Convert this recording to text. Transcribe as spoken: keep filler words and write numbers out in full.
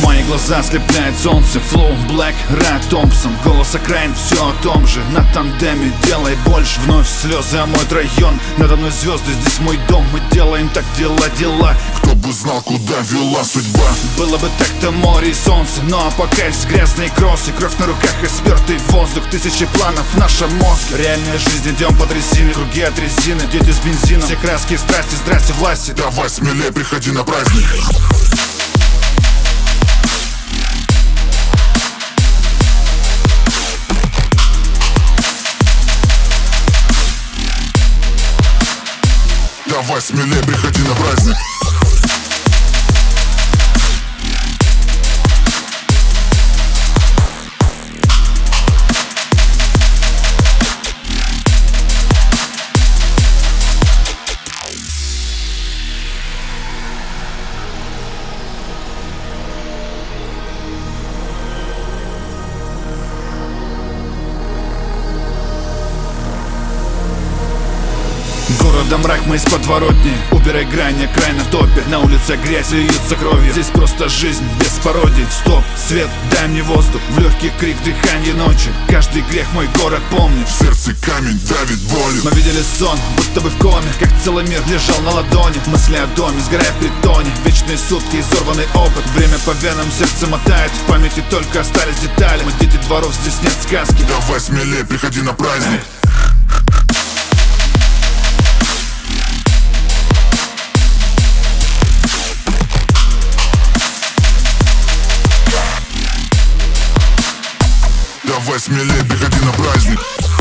Мои глаза слепляет солнце, флоу, Блэк, Райан Томпсон. Голос окраин, все о том же, на тандеме делай больше. Вновь слезы о мой район, надо мной звезды, здесь мой дом. Мы делаем так дела, дела. Кто бы знал, куда вела судьба. Было бы так-то море и солнце, но пока есть грязные кроссы. Кровь на руках и спертый воздух, тысячи планов в нашем мозге. Реальная жизнь, идем под резиной, круги от резины, дети с бензином. Все краски, страсти, здрасте, власти. Давай смелее, приходи на праздник. Давай смелее, приходи на праздник. Города мрак, мы из подворотни. Убирай грани, край на топе. На улице грязь, льется кровью. Здесь просто жизнь без пародий. Стоп, свет, дай мне воздух. В легкий крик, дыхание ночи. Каждый грех мой город помнит. В сердце камень давит болью. Мы видели сон, будто бы в коме. Как целый мир лежал на ладони. Мысли о доме, сгорая в притоне. Вечные сутки, изорванный опыт. Время по венам, сердце мотает. В памяти только остались детали. Мы дети дворов, здесь нет сказки. Давай смелее, приходи на праздник. Давай смелее, приходи на праздник.